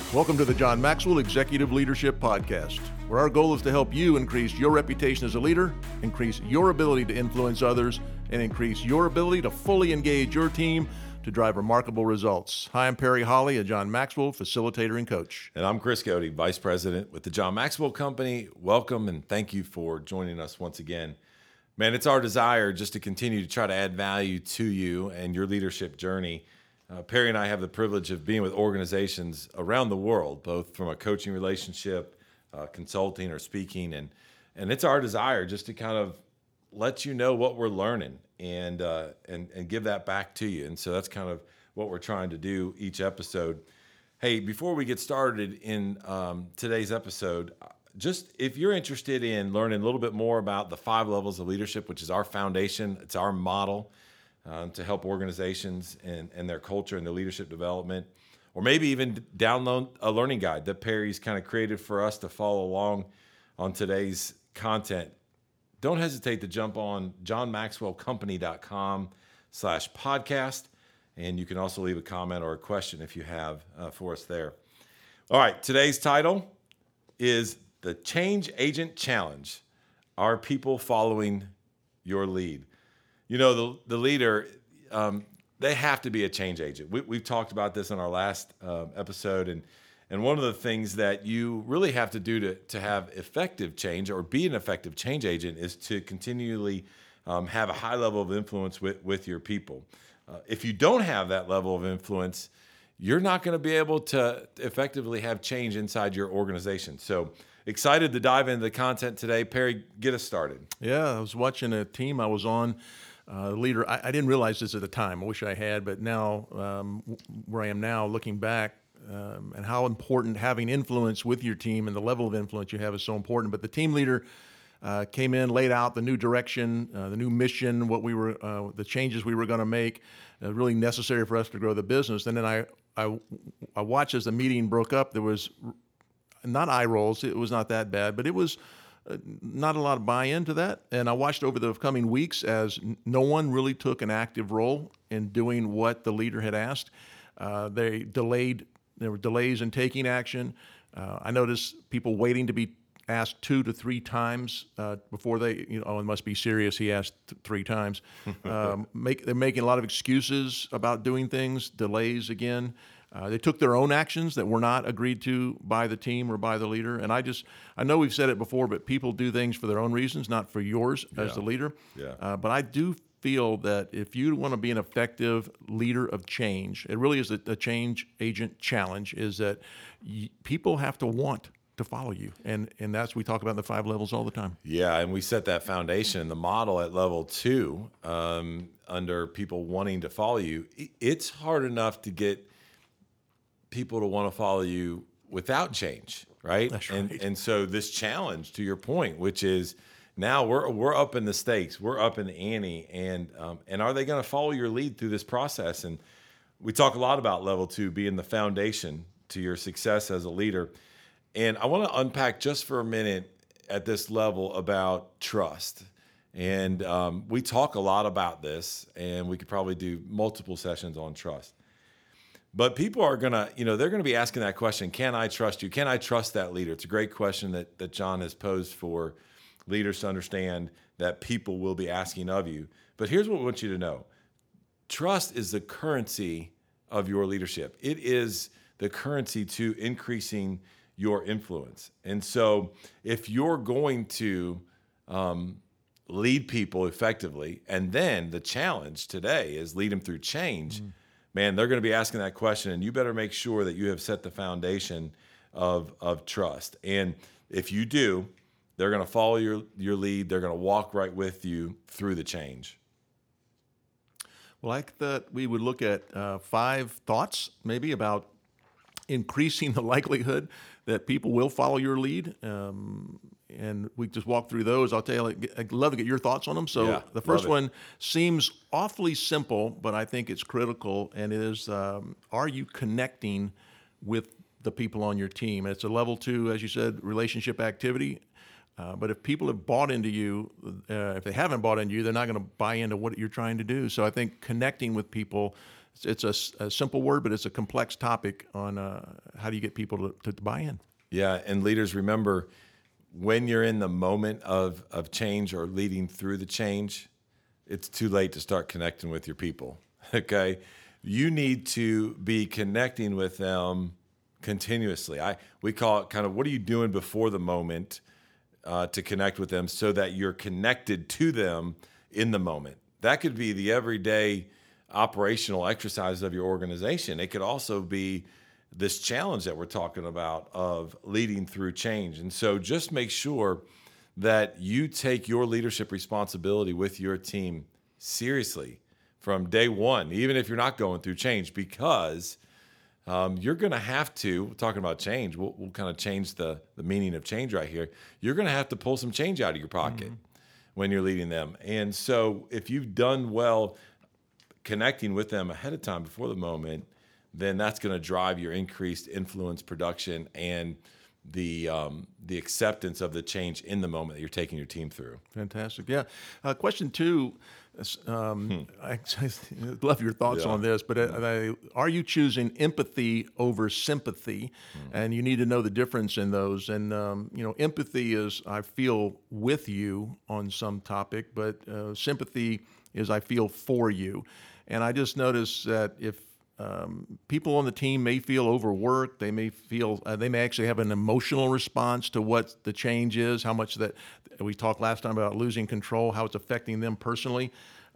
Welcome to the John Maxwell Executive Leadership Podcast, where our goal is to help you increase your reputation as a leader, increase your ability to influence others, and increase your ability to fully engage your team to drive remarkable results. Hi, I'm Perry Holly, a John Maxwell facilitator and coach. And I'm Chris Cody, Vice President with the John Maxwell Company. Welcome and thank you for joining us once again. Man, it's our desire just to continue to try to add value to you and your leadership journey. Perry and I have the privilege of being with organizations around the world, both from a coaching relationship, consulting or speaking. And it's our desire just to kind of let you know what we're learning and give that back to you. And so that's kind of what we're trying to do each episode. Hey, before we get started in today's episode, just if you're interested in learning a little bit more about the 5 levels of leadership, which is our foundation, it's our model to help organizations and their culture and their leadership development, or maybe even download a learning guide that Perry's kind of created for us to follow along on today's content, don't hesitate to jump on johnmaxwellcompany.com/podcast. And you can also leave a comment or a question if you have for us there. All right, today's title is The Change Agent Challenge. Are people following your lead? You know, the leader, they have to be a change agent. We've talked about this in our last episode, and one of the things that you really have to do to have effective change or be an effective change agent is to continually have a high level of influence with your people. If you don't have that level of influence, you're not going to be able to effectively have change inside your organization. So excited to dive into the content today. Perry, get us started. Yeah, I was watching a team I was on. Leader, I didn't realize this at the time. I wish I had, but now, where I am now, looking back, and how important having influence with your team and the level of influence you have is so important. But the team leader came in, laid out the new direction, the new mission, what we were, the changes we were going to make, really necessary for us to grow the business. And then I watched as the meeting broke up. There was not eye rolls. It was not that bad, but it was not a lot of buy-in to that. And I watched over the coming weeks as no one really took an active role in doing what the leader had asked. There were delays in taking action. I noticed people waiting to be asked 2 to 3 times before they, it must be serious. He asked 3 times. They're making a lot of excuses about doing things, delays again. They took their own actions that were not agreed to by the team or by the leader. And I know we've said it before, but people do things for their own reasons, not for yours as the leader. Yeah. But I do feel that if you want to be an effective leader of change, it really is a change agent challenge, is that people have to want to follow you. And that's, we talk about the 5 levels all the time. Yeah, and we set that foundation, the model at level 2, under people wanting to follow you. It's hard enough to get people to want to follow you without change, right? That's right. And so this challenge, to your point, which is now we're up in the stakes, we're up in the ante, and are they going to follow your lead through this process? And we talk a lot about level 2 being the foundation to your success as a leader. And I want to unpack just for a minute at this level about trust. And we talk a lot about this, and we could probably do multiple sessions on trust. But people are going to, they're going to be asking that question, can I trust you? Can I trust that leader? It's a great question that John has posed for leaders to understand that people will be asking of you. But here's what we want you to know. Trust is the currency of your leadership. It is the currency to increasing your influence. And so if you're going to lead people effectively, and then the challenge today is lead them through change, man, they're going to be asking that question, and you better make sure that you have set the foundation of trust. And if you do, they're going to follow your lead. They're going to walk right with you through the change. Well, I thought we would look at 5 thoughts maybe about increasing the likelihood that people will follow your lead. And we just walk through those. I'll tell you, I'd love to get your thoughts on them. So yeah, the first one seems awfully simple, but I think it's critical, and it is, are you connecting with the people on your team? It's a level 2, as you said, relationship activity. But if people have bought into you, if they haven't bought into you, they're not going to buy into what you're trying to do. So I think connecting with people, it's a simple word, but it's a complex topic on how do you get people to buy in. Yeah, and leaders, remember, when you're in the moment of change or leading through the change, it's too late to start connecting with your people. Okay, you need to be connecting with them continuously. We call it kind of, what are you doing before the moment to connect with them so that you're connected to them in the moment. That could be the everyday operational exercise of your organization. It could also be this challenge that we're talking about of leading through change. And so just make sure that you take your leadership responsibility with your team seriously from day one, even if you're not going through change, because you're going to have to, talking about change, we'll kind of change the meaning of change right here. You're going to have to pull some change out of your pocket when you're leading them. And so if you've done well connecting with them ahead of time before the moment, then that's going to drive your increased influence, production, and the acceptance of the change in the moment that you're taking your team through. Fantastic. Yeah. Question 2, I love your thoughts on this, but are you choosing empathy over sympathy? And you need to know the difference in those. And, empathy is I feel with you on some topic, but sympathy is I feel for you. And I just noticed that if people on the team may feel overworked. They may feel they may actually have an emotional response to what the change is. How much that we talked last time about losing control, how it's affecting them personally.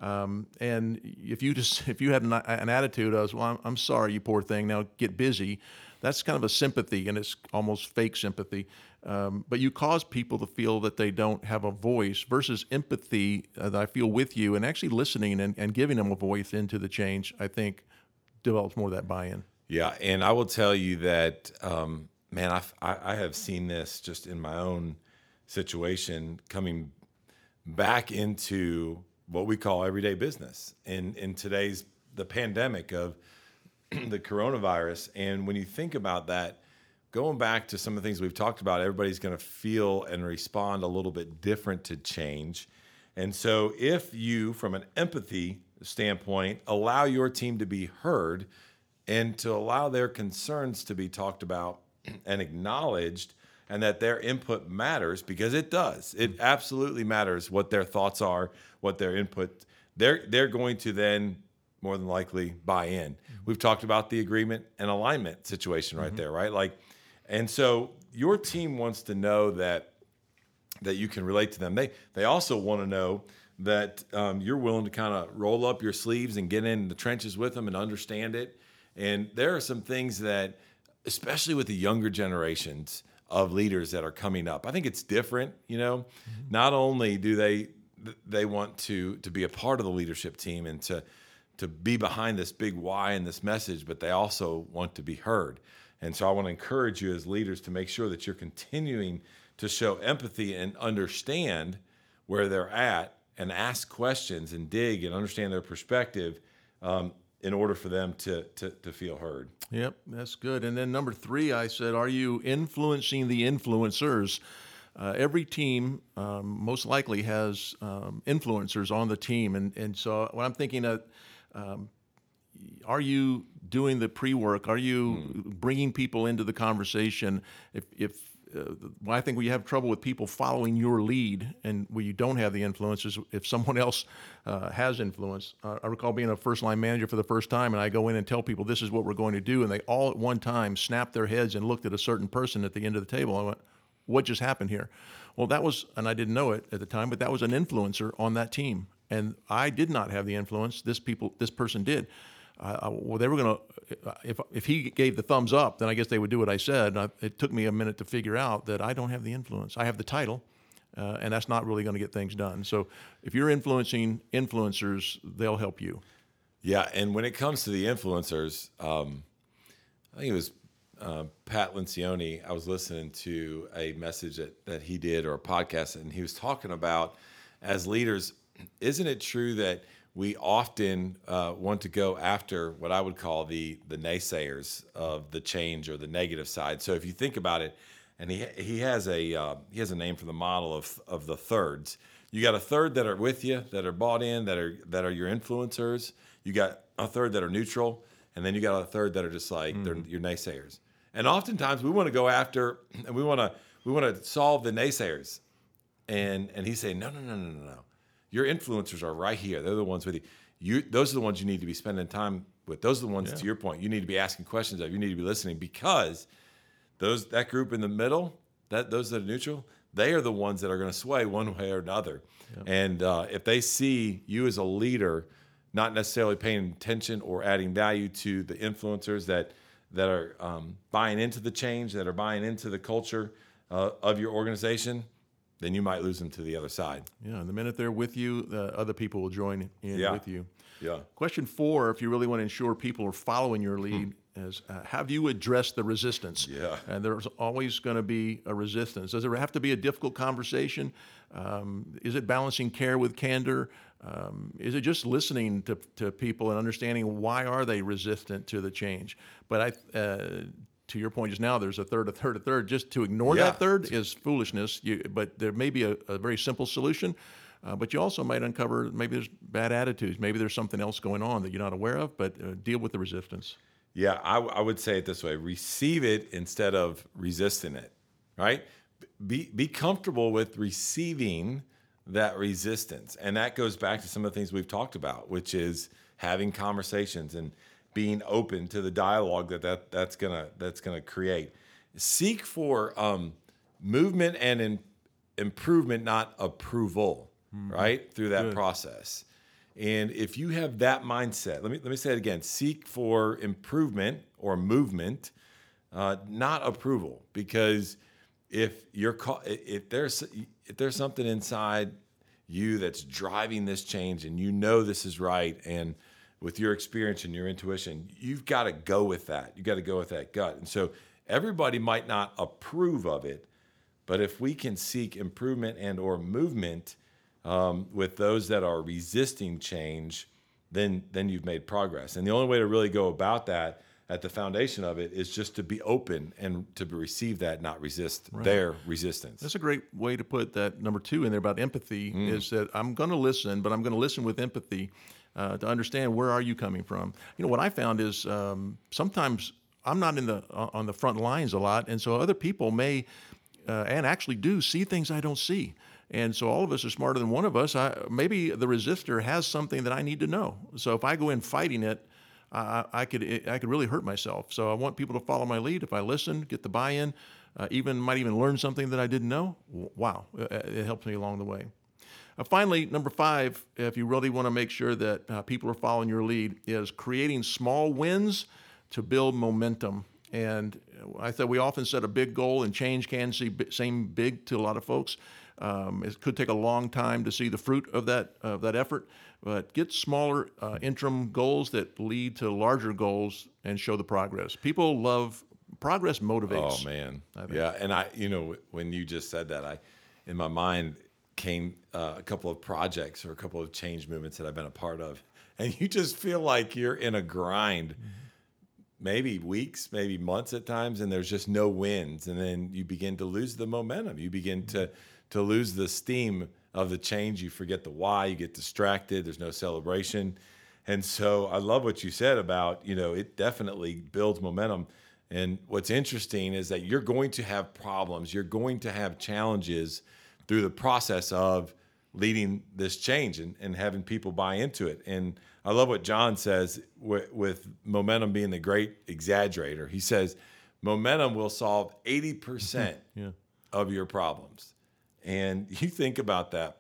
And if you had an attitude of, well, I'm sorry, you poor thing, now get busy. That's kind of a sympathy, and it's almost fake sympathy. But you cause people to feel that they don't have a voice versus empathy that I feel with you and actually listening and giving them a voice into the change, I think, develops more of that buy-in. Yeah, and I will tell you that, man, I have seen this just in my own situation coming back into what we call everyday business in today's the pandemic of the coronavirus. And when you think about that, going back to some of the things we've talked about, everybody's going to feel and respond a little bit different to change. And so if you, from an empathy standpoint, allow your team to be heard and to allow their concerns to be talked about and acknowledged, and that their input matters, because it does. It absolutely matters what their thoughts are, what their input. They're going to then more than likely buy in. We've talked about the agreement and alignment situation right there, right? And so your team wants to know that you can relate to them. They also want to know that you're willing to kind of roll up your sleeves and get in the trenches with them and understand it. And there are some things that, especially with the younger generations of leaders that are coming up, I think it's different. Not only do they want to be a part of the leadership team and to be behind this big why and this message, but they also want to be heard. And so I want to encourage you as leaders to make sure that you're continuing to show empathy and understand where they're at and ask questions and dig and understand their perspective in order for them to feel heard. Yep, that's good. And then number 3, I said, are you influencing the influencers? Every team most likely has influencers on the team. And so what I'm thinking of, are you doing the pre-work? Are you bringing people into the conversation? Well, I think we have trouble with people following your lead, and where you don't have the influences, if someone else has influence. I recall being a first-line manager for the first time, and I go in and tell people this is what we're going to do, and they all at one time snapped their heads and looked at a certain person at the end of the table. I went, what just happened here? Well, that was, and I didn't know it at the time, but that was an influencer on that team. And I did not have the influence. This person did. Well, they were going to, if he gave the thumbs up, then I guess they would do what I said. It took me a minute to figure out that I don't have the influence. I have the title, and that's not really going to get things done. So if you're influencing influencers, they'll help you. Yeah, and when it comes to the influencers, I think it was Pat Lencioni. I was listening to a message that he did, or a podcast, and he was talking about, as leaders, isn't it true that we often want to go after what I would call the naysayers of the change or the negative side? So if you think about it, and he has a name for the model of the thirds. You got a third that are with you, that are bought in, that are your influencers. You got a third that are neutral, and then you got a third that are just like they're your naysayers. And oftentimes we want to go after and we want to solve the naysayers. And he's saying, no. Your influencers are right here. They're the ones with you. Those are the ones you need to be spending time with. Those are the ones, to your point, you need to be asking questions of. You need to be listening, because that group in the middle, those that are neutral, they are the ones that are going to sway one way or another. Yep. And if they see you as a leader, not necessarily paying attention or adding value to the influencers that are buying into the change, that are buying into the culture of your organization, then you might lose them to the other side. Yeah, and the minute they're with you, other people will join in with you. Yeah. Question 4, if you really want to ensure people are following your lead, is have you addressed the resistance? Yeah. And there's always going to be a resistance. Does there have to be a difficult conversation? Is it balancing care with candor? Is it just listening to people and understanding why are they resistant to the change? But to your point just now, there's a third. Just to ignore that third is foolishness. But there may be a very simple solution. But you also might uncover maybe there's bad attitudes. Maybe there's something else going on that you're not aware of, but deal with the resistance. Yeah, I would say it this way: receive it instead of resisting it, right? Be comfortable with receiving that resistance. And that goes back to some of the things we've talked about, which is having conversations and being open to the dialogue that's gonna create. Seek for movement and improvement, not approval, right? Through that process. And if you have that mindset, let me say it again: seek for improvement or movement, not approval. Because if there's something inside you that's driving this change, and you know this is right, and with your experience and your intuition, you've got to go with that. You got to go with that gut. And so everybody might not approve of it, but if we can seek improvement and or movement with those that are resisting change, then you've made progress. And the only way to really go about that at the foundation of it is just to be open and to receive that, not resist their resistance. That's a great way to put that number 2 in there about empathy, is that I'm going to listen, but I'm going to listen with empathy to understand where are you coming from. You know, what I found is sometimes I'm not on the front lines a lot, and so other people may and actually do see things I don't see. And so all of us are smarter than one of us. Maybe the resistor has something that I need to know. So if I go in fighting it, I could really hurt myself. So I want people to follow my lead. If I listen, get the buy-in, might even learn something that I didn't know. Wow, it helps me along the way. Finally, number 5, if you really want to make sure that people are following your lead, is creating small wins to build momentum. And I thought we often set a big goal, and change can seem big to a lot of folks. It could take a long time to see the fruit of that effort, but get smaller interim goals that lead to larger goals and show the progress. People love progress. Motivates. Oh man, yeah. And when you just said that, in my mind came a couple of projects or a couple of change movements that I've been a part of, and you just feel like you're in a grind. Maybe weeks, maybe months at times, and there's just no wins. And then you begin to lose the momentum. You begin to lose the steam of the change. You forget the why. You get distracted. There's no celebration. And so I love what you said about, it definitely builds momentum. And what's interesting is that you're going to have problems. You're going to have challenges through the process of leading this change and having people buy into it. And I love what John says with momentum being the great exaggerator. He says, momentum will solve 80% of your problems. And you think about that.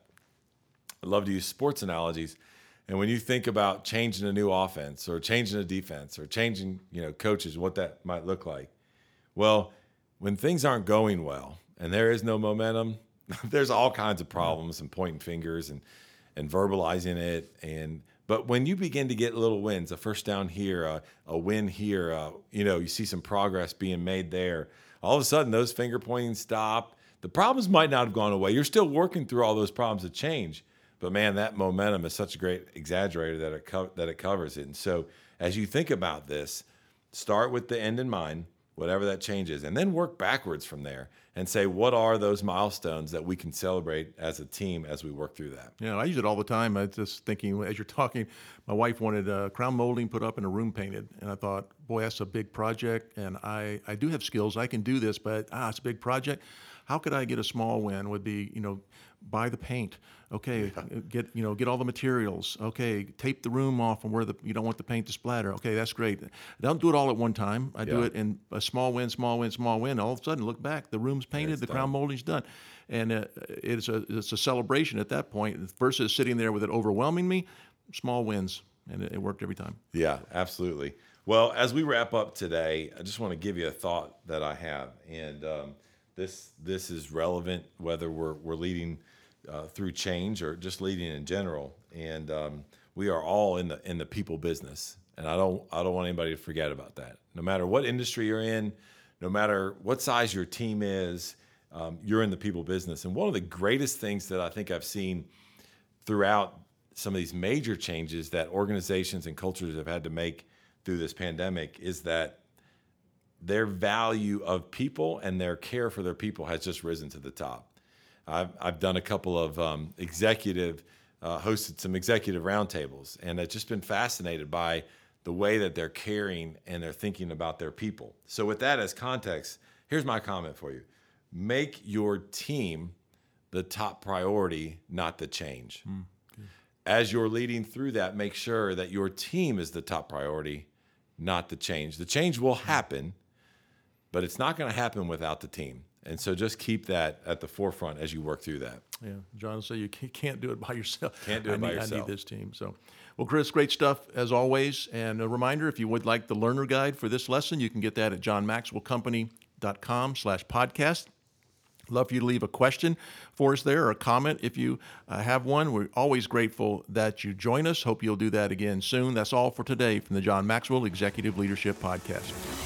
I love to use sports analogies. And when you think about changing a new offense or changing a defense or changing, coaches, what that might look like. Well, when things aren't going well and there is no momentum, there's all kinds of problems and pointing fingers and verbalizing it. But when you begin to get little wins, a first down here, a win here, you see some progress being made there, all of a sudden those finger pointing stop. The problems might not have gone away. You're still working through all those problems of change. But man, that momentum is such a great exaggerator that it covers it. And so as you think about this, start with the end in mind. whatever that change is, and then work backwards from there and say, what are those milestones that we can celebrate as a team as we work through that? Yeah, I use it all the time. I was just thinking as you're talking, my wife wanted crown molding put up and a room painted. And I thought, boy, that's a big project. And I do have skills. I can do this, but it's a big project. How could I get a small win? Would be, buy the paint. Okay, get all the materials. Okay, tape the room off from where you don't want the paint to splatter. Okay, that's great. Don't do it all at one time. I do it in a small win, small win, small win. All of a sudden, look back. The room's painted. The crown molding's done, and it's a celebration at that point versus sitting there with it overwhelming me. Small wins, and it worked every time. Yeah, absolutely. Well, as we wrap up today, I just want to give you a thought that I have, and this is relevant whether we're leading through change or just leading in general. And we are all in the people business, and I don't want anybody to forget about that. No matter what industry you're in, no matter what size your team is, you're in the people business. And one of the greatest things that I think I've seen throughout some of these major changes that organizations and cultures have had to make through this pandemic is that their value of people and their care for their people has just risen to the top. I've done a couple of hosted some executive roundtables, and I've just been fascinated by the way that they're caring and they're thinking about their people. So with that as context, here's my comment for you. Make your team the top priority, not the change. As you're leading through that, make sure that your team is the top priority, not the change. The change will happen, but it's not going to happen without the team. And so just keep that at the forefront as you work through that. Yeah, John will say you can't do it by yourself. Can't do it by yourself. I need this team. So, well, Chris, great stuff as always. And a reminder, if you would like the learner guide for this lesson, you can get that at johnmaxwellcompany.com/podcast. Love for you to leave a question for us there or a comment if you have one. We're always grateful that you join us. Hope you'll do that again soon. That's all for today from the John Maxwell Executive Leadership Podcast.